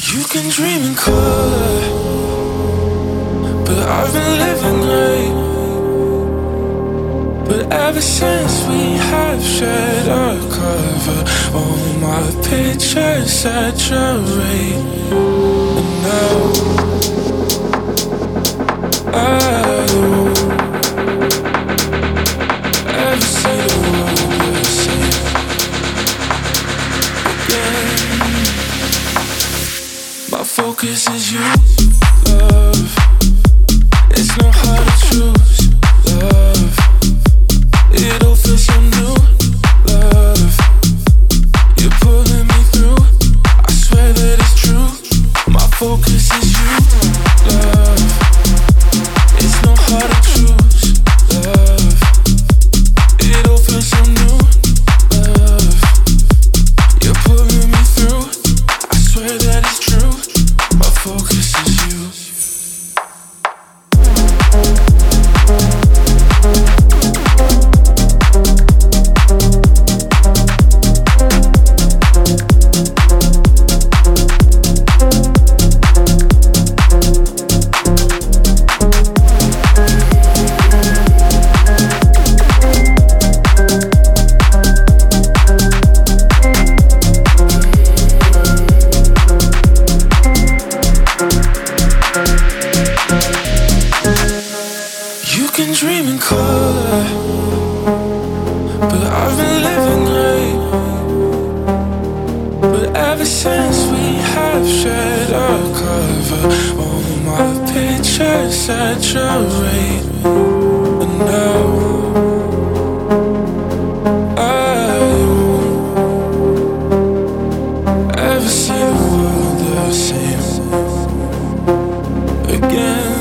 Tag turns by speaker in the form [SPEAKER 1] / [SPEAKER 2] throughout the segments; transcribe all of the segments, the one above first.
[SPEAKER 1] You can dream in color, but I've been living gray. But ever since we have shared our cover, all my pictures saturate. And now I don't ever see the world the same again. My focus is you, love. It's not hard to choose, love. It all feels so new, love. You're pulling me through, I swear that it's true. My focus is you, love. It's not hard to choose, love. It all feels so new, love. You're pulling me through, I swear that it's true. My focus is you. You can dream in color, but I've been living gray. But ever since we have shared our cover, all my pictures saturate. And now I won't ever see the world the same again.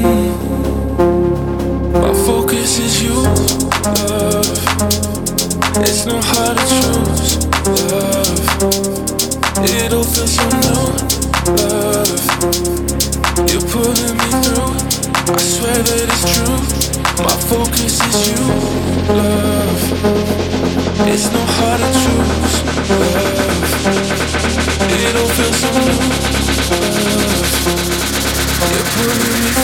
[SPEAKER 1] My focus is you, love. It's not hard to choose, love. It all feels so new, love. You're pulling me through, I swear that it's true. My focus is you, love. It's not hard to choose, love. It all feels so new, love. You're pulling me